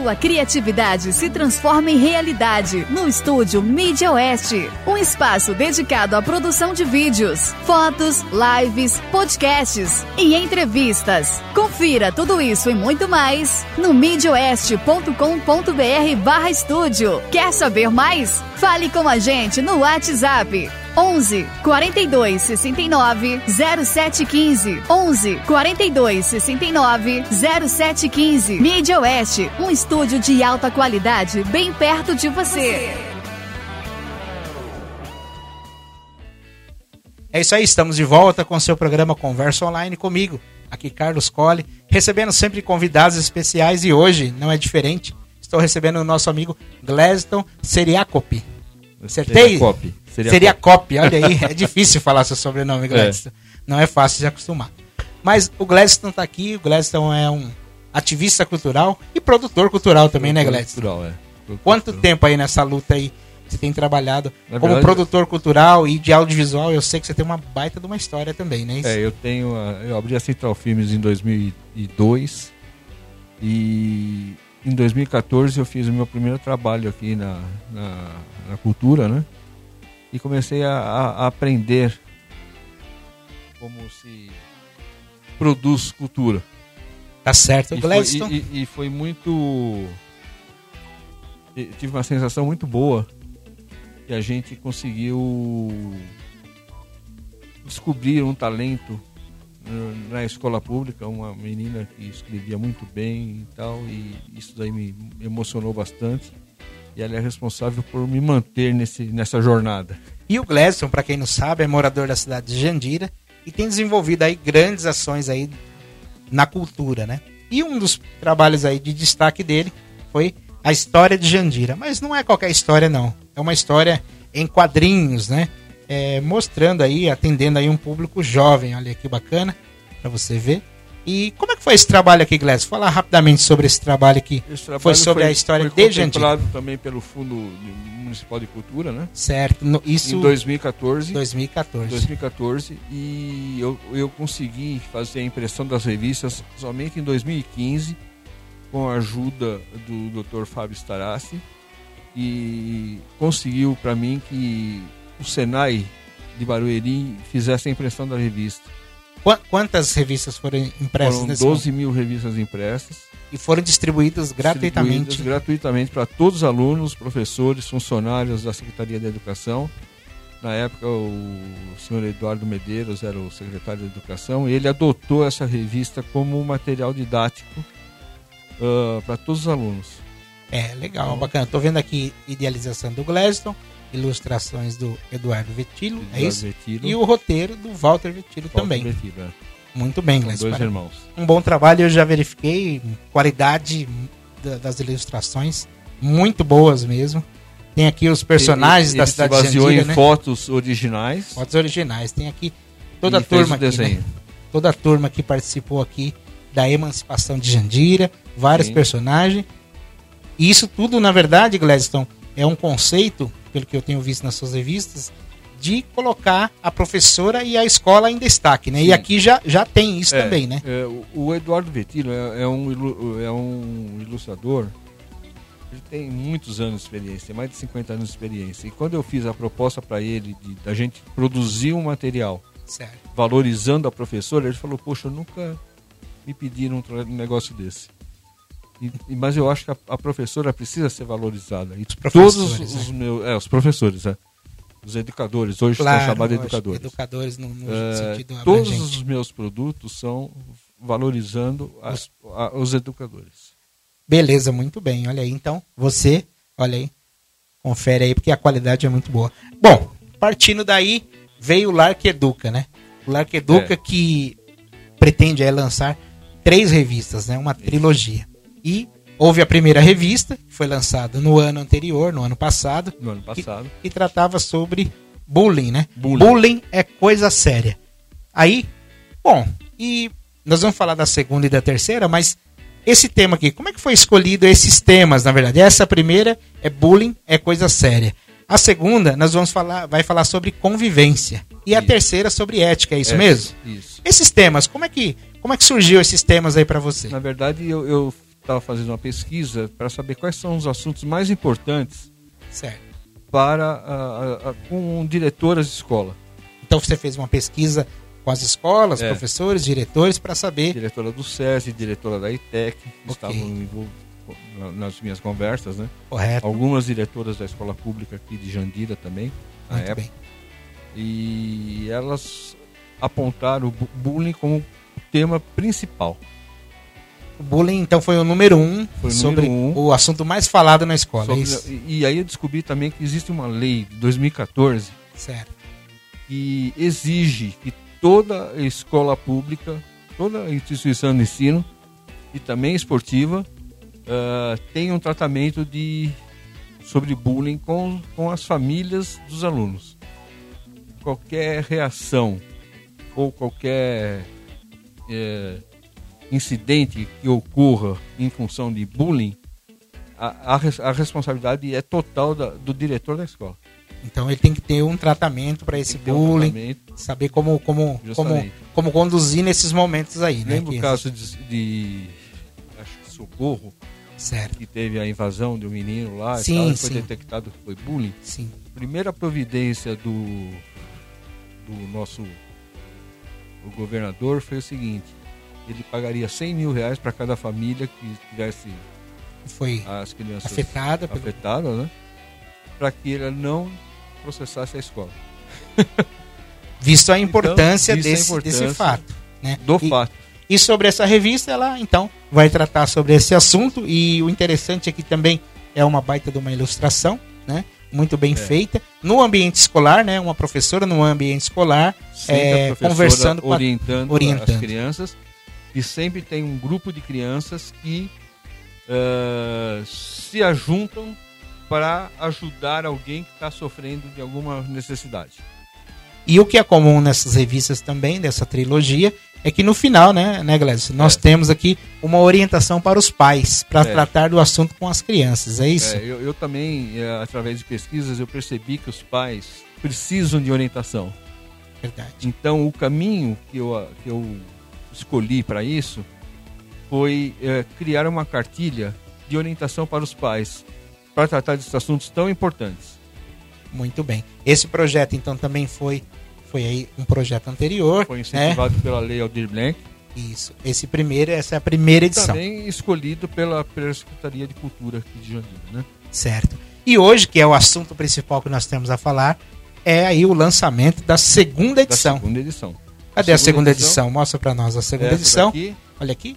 sua criatividade se transforma em realidade no estúdio Mídia Oeste. Um espaço dedicado à produção de vídeos, fotos, lives, podcasts e entrevistas. Confira tudo isso e muito mais no midioeste.com.br/estúdio. Quer saber mais? Fale com a gente no WhatsApp 11 42 69 0715. 11 42 69 0715. Mídia Oeste, um estúdio de alta qualidade bem perto de você. É isso aí, estamos de volta com o seu programa Conversa Online comigo, aqui Carlos Colli, recebendo sempre convidados especiais e hoje não é diferente. Estou recebendo o nosso amigo Gledston Seriacopi. Acertei? Seriacopi, olha aí, é difícil falar seu sobrenome, Gledston. Não é fácil de acostumar. Mas o Gledston está aqui, o Gledston é um ativista cultural e produtor cultural também, né, Gledston? Cultural, Quanto tempo aí nessa luta aí você tem trabalhado como produtor cultural e de audiovisual? Eu sei que você tem uma baita de uma história também, né? Eu abri a Central Filmes em 2002 e em 2014 eu fiz o meu primeiro trabalho aqui na cultura, né? E comecei a aprender como se produz cultura. Tá certo, Gledston. E foi muito... Tive uma sensação muito boa que a gente conseguiu descobrir um talento na escola pública, uma menina que escrevia muito bem e tal, e isso daí me emocionou bastante. E ela é responsável por me manter nessa jornada. E o Gledston, para quem não sabe, é morador da cidade de Jandira e tem desenvolvido aí grandes ações aí na cultura, né? E um dos trabalhos aí de destaque dele foi a história de Jandira. Mas não é qualquer história, não. É uma história em quadrinhos, né? Mostrando aí, atendendo aí um público jovem. Olha que bacana, para você ver. E como é que foi esse trabalho aqui, Gledston? Fala rapidamente sobre esse trabalho aqui. Foi sobre a história de Jandira. Foi contemplado também pelo Fundo Municipal de Cultura, né? Certo. Isso em 2014. 2014. E eu consegui fazer a impressão das revistas somente em 2015, com a ajuda do Dr. Fábio Starassi. E conseguiu para mim que o Senai de Barueri fizesse a impressão da revista. Quantas revistas foram impressas? Foram 12 mil revistas impressas. E foram distribuídas gratuitamente? Gratuitamente para todos os alunos, professores, funcionários da Secretaria de Educação. Na época, o senhor Eduardo Medeiros era o secretário de Educação e ele adotou essa revista como um material didático para todos os alunos. Legal, bacana. Estou vendo aqui idealização do Gledston, ilustrações do Eduardo Vetilo, é isso? Vetilo. E o roteiro do Walter Vetilo também. Vetilo, Muito bem, Gledston. Dois irmãos. Um bom trabalho, eu já verifiquei, qualidade das ilustrações, muito boas mesmo. Tem aqui os personagens da cidade de Jandira, em fotos originais. Fotos originais. Tem aqui toda a turma aqui, né? Toda a turma que participou aqui da emancipação de Jandira, vários personagens. E isso tudo, na verdade, Gledston, é um conceito, pelo que eu tenho visto nas suas revistas, de colocar a professora e a escola em destaque, né? Sim. E aqui já tem isso também, né? O Eduardo Vetilo é um ilustrador. Ele tem muitos anos de experiência, tem mais de 50 anos de experiência. E quando eu fiz a proposta para ele da gente produzir um material valorizando a professora, ele falou, poxa, nunca me pediram um negócio desse. Mas eu acho que a professora precisa ser valorizada. E todos os professores, os educadores, hoje estão chamados de educadores. Educadores no sentido abrangente. Todos os meus produtos são valorizando os educadores. Beleza, muito bem. Olha aí, então, você, olha aí, confere aí, porque a qualidade é muito boa. Bom, partindo daí, veio o Lar que Educa, né? O Lar que Educa que pretende lançar 3 revistas, né? Uma trilogia. E houve a primeira revista, que foi lançada no ano anterior, no ano passado. Que tratava sobre bullying, né? Bullying é coisa séria. Aí, bom, e nós vamos falar da segunda e da terceira, mas esse tema aqui, como é que foi escolhido esses temas, na verdade? Essa primeira é bullying é coisa séria. A segunda, nós vai falar sobre convivência. E a terceira sobre ética, é isso mesmo? Isso. Esses temas, como é que surgiu esses temas aí pra você? Na verdade, eu estava fazendo uma pesquisa para saber quais são os assuntos mais importantes Certo. para com diretoras de escola. Então você fez uma pesquisa com as escolas, professores, diretores, para saber... Diretora do SESI, diretora da ITEC, estavam envolvidos nas minhas conversas, né? Correto. Algumas diretoras da escola pública aqui de Jandira também, na Muito época. bem. E elas apontaram o bullying como tema principal. O bullying, então, foi o número 1 Foi o sobre número 1. o assunto mais falado na escola. Sobre- É isso? e aí eu descobri também que existe uma lei de 2014 Certo. que exige que toda escola pública, toda instituição de ensino e também esportiva tenha um tratamento sobre bullying com as famílias dos alunos. Qualquer reação ou qualquer incidente que ocorra em função de bullying, a responsabilidade é total do diretor da escola. Então ele tem que ter um tratamento para esse Tem que ter um bullying, tratamento. saber como Justamente. conduzir nesses momentos aí, né? Lembra Que- o caso de acho que Socorro, Certo. que teve a invasão de um menino lá Sim, e tal, e foi sim. detectado que foi bullying? Sim. A primeira providência do nosso o governador foi o seguinte: ele pagaria R$100 mil para cada família que tivesse Foi as crianças afetada pelo... afetadas, né? Para que ele não processasse a escola. Visto a importância, visto a desse importância fato, né? Do E- fato. E sobre essa revista, ela então vai tratar sobre esse assunto. E o interessante aqui também é uma baita de uma ilustração, né? Muito bem feita. No ambiente escolar, né? Uma professora no ambiente escolar, Sempre a professora conversando com orientando as crianças. E sempre tem um grupo de crianças que se ajuntam para ajudar alguém que está sofrendo de alguma necessidade. E o que é comum nessas revistas também, dessa trilogia, é que no final, né Gladys, nós temos aqui uma orientação para os pais, para tratar do assunto com as crianças, é isso? Eu também, através de pesquisas, eu percebi que os pais precisam de orientação. Verdade. Então, o caminho que eu escolhi para isso foi criar uma cartilha de orientação para os pais, para tratar desses assuntos tão importantes. Muito bem. Esse projeto, então, também foi aí um projeto anterior. Foi incentivado pela Lei Aldir Blanc. Isso. Essa é a primeira edição. Também escolhido pela Secretaria de Cultura aqui de Jandira, né? Certo. E hoje, que é o assunto principal que nós temos a falar, é aí o lançamento da segunda edição. Da segunda edição. Cadê a segunda edição? Mostra para nós a segunda edição. Daqui, olha aqui.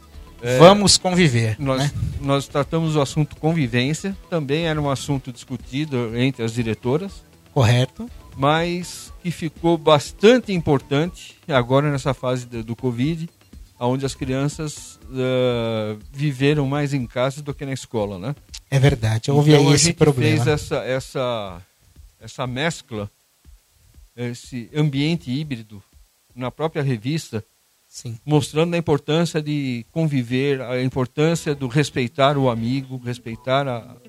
Vamos conviver. Nós tratamos o assunto convivência. Também era um assunto discutido entre as diretoras. Correto. Mas que ficou bastante importante agora nessa fase do Covid, onde as crianças viveram mais em casa do que na escola, né? É verdade, houve então, aí esse problema. A gente fez essa mescla, esse ambiente híbrido na própria revista, sim, mostrando a importância de conviver, a importância do respeitar o amigo, respeitar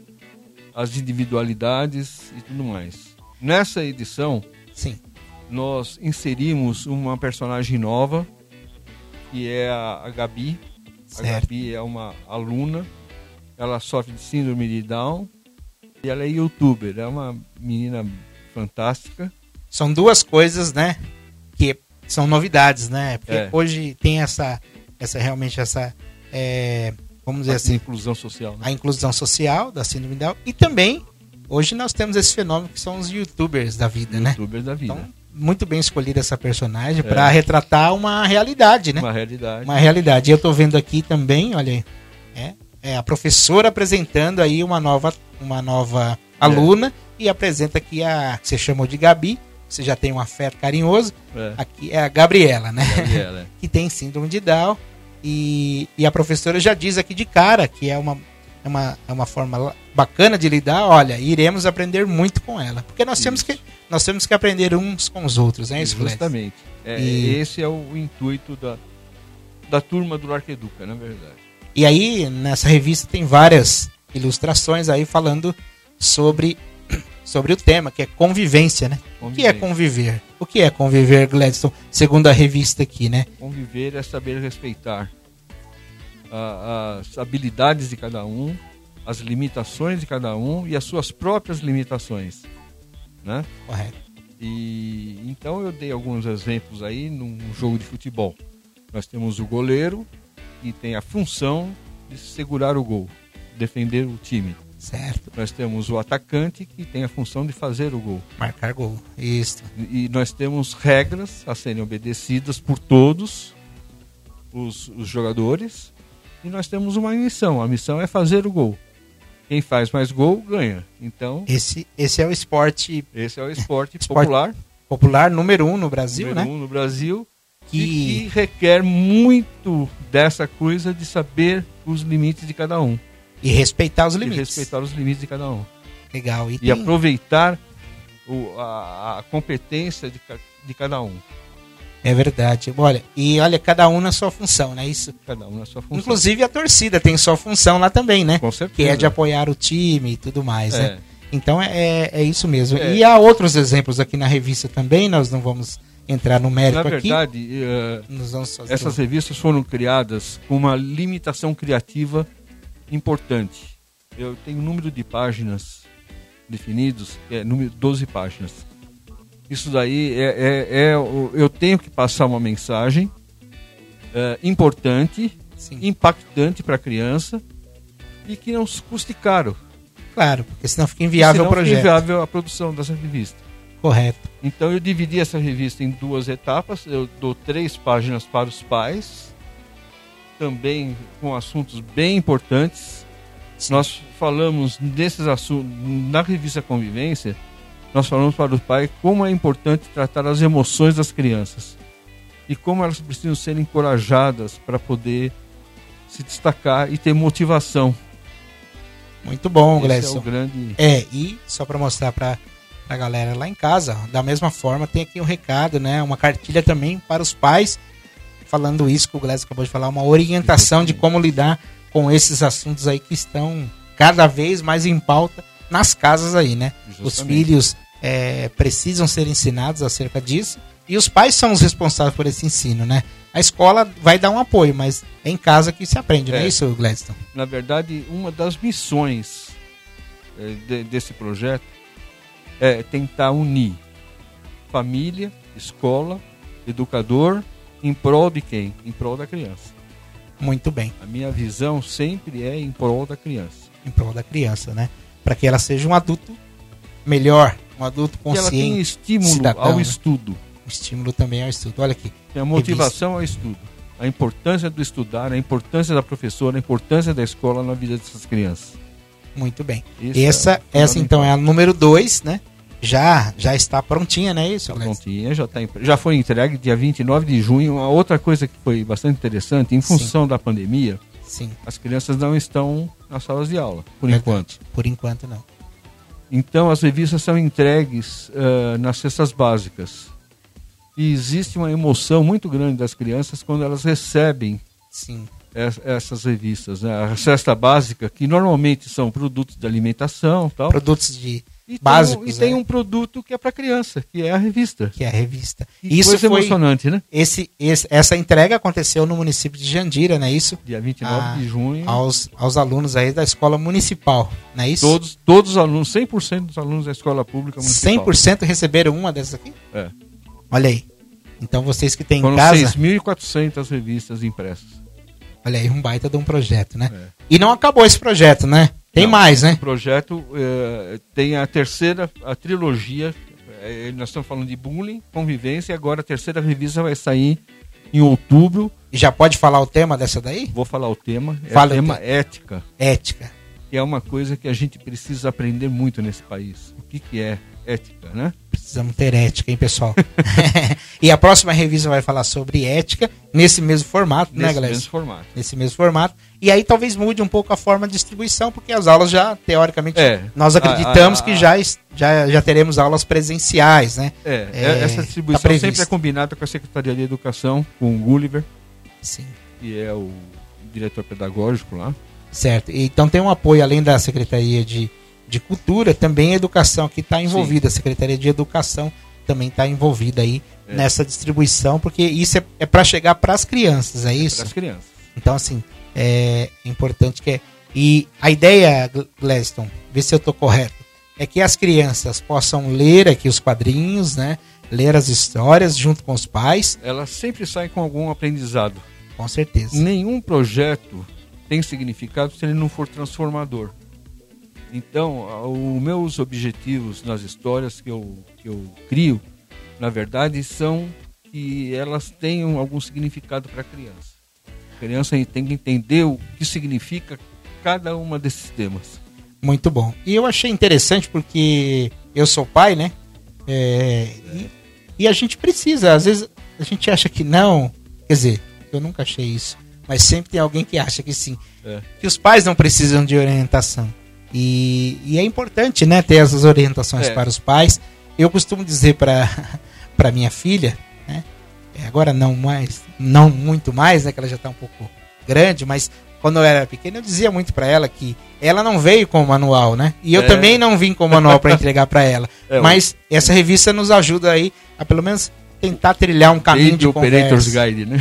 as individualidades e tudo mais. Nessa edição, sim, nós inserimos uma personagem nova, que é a Gabi. certo. A Gabi é uma aluna, ela sofre de síndrome de Down e ela é youtuber, é uma menina fantástica. São duas coisas, né, que são novidades, né, porque hoje tem realmente essa vamos dizer assim, inclusão social, né? A inclusão social da síndrome de Down, e também hoje nós temos esse fenômeno que são os youtubers da vida, né? Youtubers da vida. Então, muito bem escolhida essa personagem para retratar uma realidade, né? Uma realidade. Uma realidade. E eu tô vendo aqui também, olha aí, é a professora apresentando aí uma nova aluna, e apresenta aqui que você chamou de Gabi, você já tem um afeto carinhoso. Aqui é a Gabriela, né? Gabriela. Que tem síndrome de Down, e a professora já diz aqui de cara que é uma forma bacana de lidar. Olha, iremos aprender muito com ela, porque nós temos que aprender uns com os outros, né? Justamente. Esse é o intuito da turma do Arqueduca, na verdade. E aí, nessa revista tem várias ilustrações aí falando sobre o tema, que é convivência, né? O que é conviver? O que é conviver, Gladstone, segundo a revista aqui, né? Conviver é saber respeitar. as habilidades de cada um, as limitações de cada um e as suas próprias limitações, né? Correto. E então eu dei alguns exemplos aí num jogo de futebol. Nós temos o goleiro, que tem a função de segurar o gol, defender o time. Certo. Nós temos o atacante, que tem a função de fazer o gol. Marcar gol. Isso. E nós temos regras a serem obedecidas por todos os jogadores. E nós temos uma missão. A missão é fazer o gol. Quem faz mais gol, ganha. Então, esse é o esporte... Esse é o esporte popular. Popular número 1 no Brasil, número né? 1 no Brasil. Que requer muito dessa coisa de saber os limites de cada um. E respeitar os limites. E respeitar os limites de cada um. Legal. E aproveitar a competência de cada um. É verdade. Olha, cada um na sua função, né? Isso. Cada um na sua função. Inclusive a torcida tem sua função lá também, né? Com certeza. Que é de apoiar o time e tudo mais, né? Então é isso mesmo. É. E há outros exemplos aqui na revista também, nós não vamos entrar no mérito aqui. Na verdade, essas revistas foram criadas com uma limitação criativa importante. Eu tenho um número de páginas definidos, que é número 12 páginas. Isso daí eu tenho que passar uma mensagem importante, Sim. impactante para a criança e que não custe caro. Claro, porque senão fica inviável o projeto. Fica inviável a produção dessa revista. Correto. Então eu dividi essa revista em 2 etapas. Eu dou 3 páginas para os pais, também com assuntos bem importantes. Sim. Nós falamos desses assuntos na revista Convivência. Nós falamos para o pai como é importante tratar as emoções das crianças e como elas precisam ser encorajadas para poder se destacar e ter motivação. Muito bom, Gleison. Gleison. É o grande... E só para mostrar para a galera lá em casa, da mesma forma, tem aqui um recado, né? Uma cartilha também para os pais, falando isso que o Gleison acabou de falar, uma orientação de como lidar com esses assuntos aí que estão cada vez mais em pauta nas casas aí, né? Justamente. Os filhos precisam ser ensinados acerca disso e os pais são os responsáveis por esse ensino, né? A escola vai dar um apoio, mas é em casa que se aprende, não é isso, Gleison? Na verdade, uma das missões desse projeto é tentar unir família, escola, educador, em prol de quem? Em prol da criança. Muito bem. A minha visão sempre é em prol da criança. Em prol da criança, né? Para que ela seja um adulto melhor, um adulto consciente. Que ela tenha estímulo cidadão, ao né? estudo. O estímulo também ao estudo. Olha aqui. Tem a motivação ao estudo. A importância do estudar, a importância da professora, a importância da escola na vida dessas crianças. Muito bem. Essa então é a número 2, né? Já está prontinha, não é isso? Está prontinha, já foi entregue dia 29 de junho. Uma outra coisa que foi bastante interessante, em função da pandemia, Sim. As crianças não estão nas salas de aula, por enquanto. Por enquanto, não. Então, as revistas são entregues nas cestas básicas. E existe uma emoção muito grande das crianças quando elas recebem Sim. Essas revistas, né? A cesta básica, que normalmente são produtos de alimentação, tal. Produtos básicos. E tem um produto que é para criança, que é a revista. Isso coisa emocionante, né? Essa entrega aconteceu no município de Jandira, não é isso? Dia 29 de junho. Aos alunos aí da escola municipal, não é isso? Todos os alunos, 100% dos alunos da escola pública municipal. 100% receberam uma dessas aqui? É. Olha aí. Então vocês que têm em casa... casa... 6.400 revistas impressas. Olha aí, um baita de um projeto, né? E não acabou esse projeto, né? Tem mais, né? O projeto tem a trilogia. Nós estamos falando de bullying, convivência, e agora a terceira revista vai sair em outubro. E já pode falar o tema dessa daí? Vou falar o tema. Fala o tema ética. Ética. Que é uma coisa que a gente precisa aprender muito nesse país. O que é ética, né? Precisamos ter ética, hein, pessoal? E a próxima revista vai falar sobre ética nesse mesmo formato, né, galera? Nesse mesmo formato. E aí talvez mude um pouco a forma de distribuição, porque as aulas já, teoricamente, nós acreditamos que já teremos aulas presenciais, né? Essa distribuição sempre é combinada com a Secretaria de Educação, com o Gulliver, Sim. que é o diretor pedagógico lá. Certo. Então tem um apoio, além da Secretaria de Cultura, também a Educação que está envolvida. Sim. A Secretaria de Educação também está envolvida aí nessa distribuição, porque isso é para chegar para as crianças, é isso? Para as crianças. Então, assim, é importante que e a ideia, Gladstone, vê se eu estou correto, é que as crianças possam ler aqui os quadrinhos, né? Ler as histórias junto com os pais. Elas sempre saem com algum aprendizado. Com certeza. Nenhum projeto tem significado se ele não for transformador. Então, os meus objetivos nas histórias que eu crio, na verdade, são que elas tenham algum significado para a criança. A criança tem que entender o que significa cada uma desses temas. Muito bom. E eu achei interessante porque eu sou pai, né? E a gente precisa, às vezes a gente acha que não, quer dizer, eu nunca achei isso, mas sempre tem alguém que acha que sim, que os pais não precisam de orientação. E é importante, né, ter essas orientações para os pais. Eu costumo dizer para minha filha, né, agora não muito mais, né, que ela já está um pouco grande, mas quando eu era pequeno eu dizia muito para ela que ela não veio com o manual, né? E eu também não vim com o manual para entregar para ela. Mas essa revista nos ajuda aí a pelo menos tentar trilhar um caminho de Operator's Guide, né?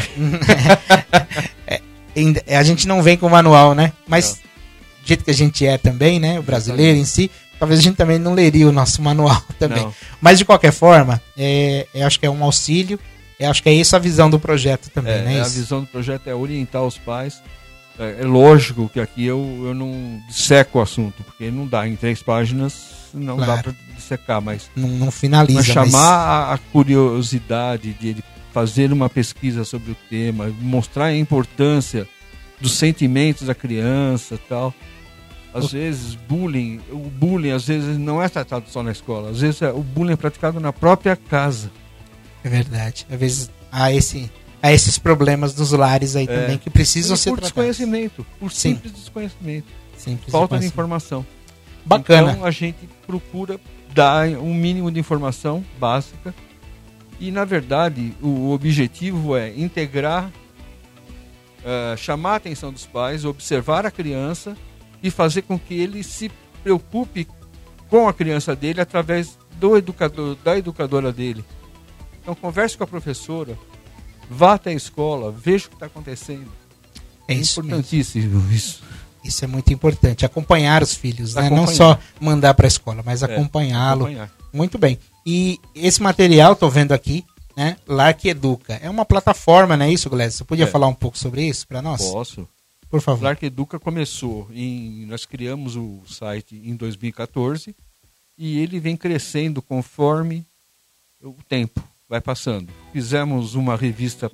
A gente não vem com o manual, né? Mas do jeito que a gente é também, né? O brasileiro em si, talvez a gente também não leria o nosso manual também. Não. Mas de qualquer forma, eu acho que é um auxílio. Eu acho que é essa a visão do projeto também, né? A visão do projeto é orientar os pais. É lógico que aqui eu não disseco o assunto, porque não dá, em 3 páginas não dá para dissecar, mas não finaliza. Mas chamar a curiosidade de ele fazer uma pesquisa sobre o tema, mostrar a importância dos sentimentos da criança e tal. Às vezes o bullying às vezes não é tratado só na escola, às vezes o bullying é praticado na própria casa. É verdade, às vezes há esses problemas dos lares aí também que precisam ser tratados. Por desconhecimento, por simples desconhecimento. Simples falta de informação. Bacana. Então a gente procura dar um mínimo de informação básica e, na verdade, o objetivo é integrar, chamar a atenção dos pais, observar a criança e fazer com que ele se preocupe com a criança dele através do educador, da educadora dele. Então converse com a professora, vá até a escola, veja o que está acontecendo. É isso importantíssimo mesmo. Isso é muito importante, acompanhar os filhos, né? Acompanhar. Não só mandar para a escola, mas acompanhá-lo. Muito bem. E esse material, estou vendo aqui, né? Lark Educa. É uma plataforma, não é isso, Gladys? Você podia falar um pouco sobre isso para nós? Posso. Por favor. Lark Educa começou, nós criamos o site em 2014 e ele vem crescendo conforme o tempo vai passando. Fizemos uma revista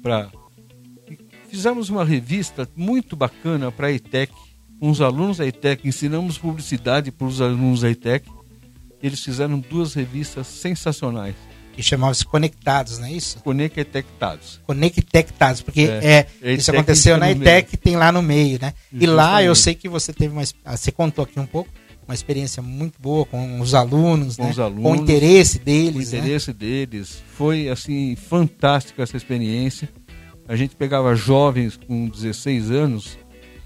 muito bacana para a ETEC, com os alunos da ETEC, ensinamos publicidade para os alunos da ETEC. Eles fizeram 2 revistas sensacionais. E chamavam-se Conectados, não é isso? Conectados, porque isso aconteceu na ETEC, tem lá no meio, né? E lá eu sei que você teve você contou aqui um pouco, uma experiência muito boa com os alunos, né? Com o interesse deles. O interesse deles. Foi, assim, fantástica essa experiência. A gente pegava jovens com 16 anos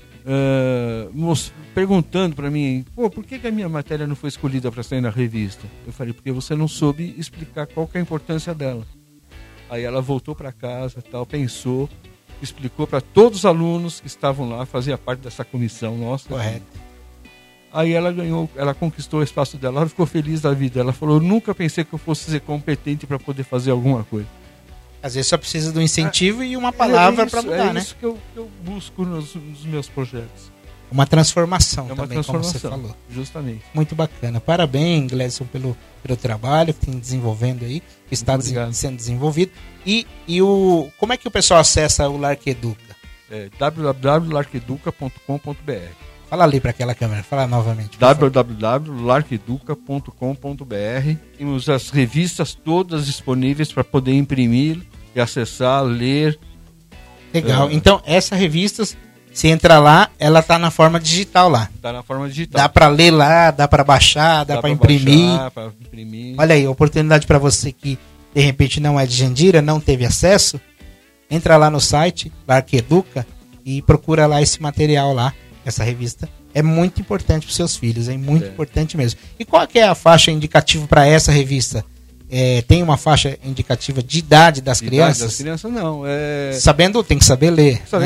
perguntando para mim, por que a minha matéria não foi escolhida para sair na revista? Eu falei, porque você não soube explicar qual que é a importância dela. Aí ela voltou para casa, tal, pensou, explicou para todos os alunos que estavam lá, fazia parte dessa comissão nossa. Correto. Aí ela conquistou o espaço dela, ela ficou feliz da vida. Ela falou, eu nunca pensei que eu fosse ser competente para poder fazer alguma coisa. Às vezes só precisa de um incentivo e uma palavra para mudar, né? É isso que eu busco nos meus projetos. Uma transformação também, como você falou. Justamente. Muito bacana. Parabéns, Gladson, pelo trabalho que tem desenvolvendo aí, que está sendo desenvolvido. E como é que o pessoal acessa o Lark Educa? www.larkeduca.com.br. Fala ali para aquela câmera, fala novamente. www.larkeduca.com.br. Temos as revistas todas disponíveis para poder imprimir e acessar, ler. Legal. Então, essa revista, se entra lá, ela tá na forma digital lá. Tá na forma digital. Dá para ler lá, dá para baixar, dá para imprimir. Olha aí, oportunidade para você que de repente não é de Jandira, não teve acesso. Entra lá no site Lark Educa e procura lá esse material lá. Essa revista é muito importante para os seus filhos, é muito importante mesmo. E qual que é a faixa indicativa para essa revista? Tem uma faixa indicativa de idade das crianças? Das crianças não. Sabendo, tem que saber ler. Saber ler.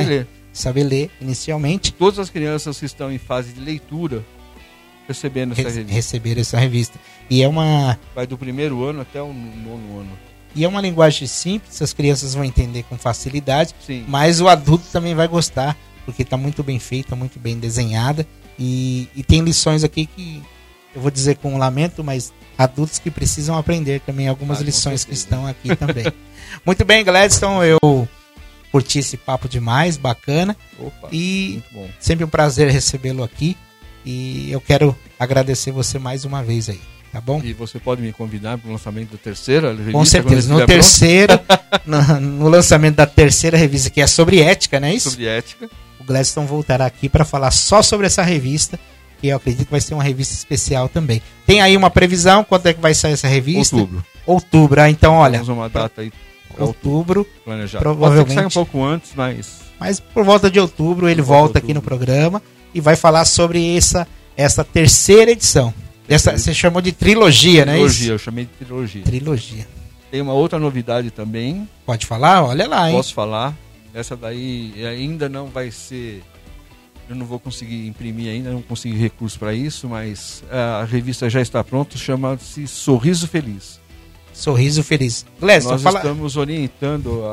saber ler inicialmente. Todas as crianças que estão em fase de leitura recebendo essa revista. Receber essa revista. E é uma... Vai do primeiro ano até o 9º ano. E é uma linguagem simples, as crianças vão entender com facilidade, Sim. mas o adulto também vai gostar, porque está muito bem feita, muito bem desenhada. E tem lições aqui que, eu vou dizer com lamento, mas adultos que precisam aprender também algumas lições que estão aqui também. Muito bem, Gladstone, eu curti esse papo demais, bacana. Opa, e muito bom. Sempre um prazer recebê-lo aqui. E eu quero agradecer você mais uma vez aí, tá bom? E você pode me convidar para o lançamento da terceira revista? Com certeza, no terceiro, no lançamento da terceira revista, que é sobre ética, não é isso? Sobre ética. O Gladstone voltará aqui para falar só sobre essa revista, que eu acredito que vai ser uma revista especial também. Tem aí uma previsão, quando é que vai sair essa revista? Outubro, então olha... Temos uma data aí. Outubro, planejado. Provavelmente. Pode ser que saia um pouco antes, mas por volta de outubro ele volta aqui no programa e vai falar sobre essa terceira edição. Você chamou de trilogia, né? Trilogia, eu chamei de trilogia. Trilogia. Tem uma outra novidade também. Pode falar? Olha lá, hein? Posso falar. Essa daí ainda não vai ser... Eu não vou conseguir imprimir ainda, não consegui recurso para isso, mas a revista já está pronta, chama-se Sorriso Feliz. Sorriso Feliz. Gladstone, nós estamos orientando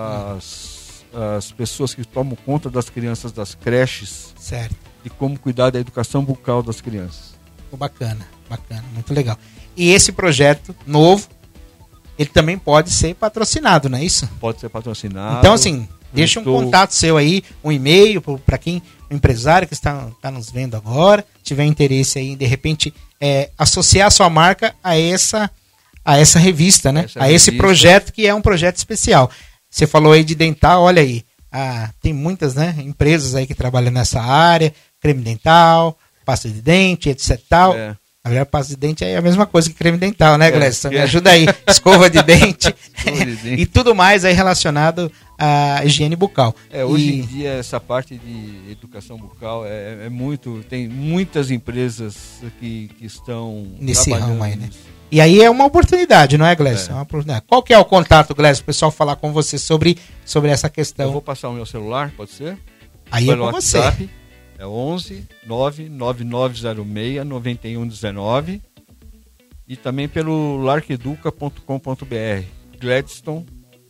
as pessoas que tomam conta das crianças das creches, certo, de como cuidar da educação bucal das crianças. Bacana, muito legal. E esse projeto novo, ele também pode ser patrocinado, não é isso? Pode ser patrocinado. Então, assim, deixa um contato seu aí, um e-mail para quem, um empresário que está nos vendo agora, tiver interesse aí em, de repente, associar a sua marca a essa revista, né? A esse projeto, que é um projeto especial. Você falou aí de dental, olha aí, tem muitas, né, empresas aí que trabalham nessa área, creme dental, pasta de dente, etc. Tal. Na verdade, pasta de dente é a mesma coisa que creme dental, né, Gladstone? Me ajuda aí. Escova de dente e tudo mais aí relacionado à higiene bucal. Hoje em dia, essa parte de educação bucal tem muitas empresas que estão nesse ramo aí, né? E aí é uma oportunidade, não é, Gladstone? É uma oportunidade. Qual que é o contato, Gladstone, o pessoal falar com você sobre essa questão? Eu vou passar o meu celular, pode ser? Aí é com você. WhatsApp, é 11 99906 9119 e também pelo larqueduca.com.br, Gladstone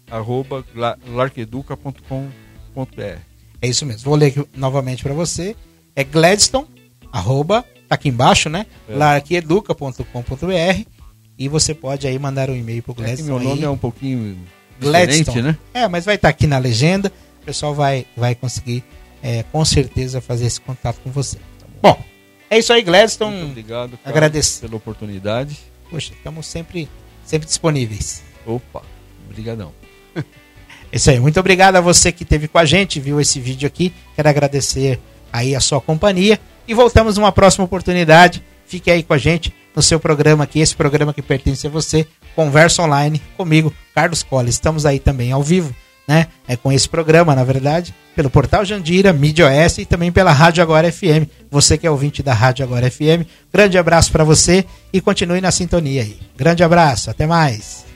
@larqueduca.com.br. É isso mesmo. Vou ler aqui novamente para você. É Gladstone, tá aqui embaixo, né? larqueduca.com.br. E você pode aí mandar um e-mail pro Gladstone. Meu nome é um pouquinho diferente, né? Mas vai estar aqui na legenda. O pessoal vai conseguir, com certeza, fazer esse contato com você. Bom, é isso aí, Gladstone. Muito obrigado, cara, agradeço pela oportunidade. Poxa, estamos sempre disponíveis. Opa, obrigadão. É isso aí, muito obrigado a você que esteve com a gente, viu esse vídeo aqui. Quero agradecer aí a sua companhia. E voltamos numa próxima oportunidade. Fique aí com a gente no seu programa aqui, esse programa que pertence a você, Conversa Online, comigo, Carlos Colli. Estamos aí também ao vivo, né? Com esse programa, na verdade, pelo Portal Jandira, Mídia OS e também pela Rádio Agora FM. Você que é ouvinte da Rádio Agora FM, grande abraço para você e continue na sintonia aí. Grande abraço, até mais.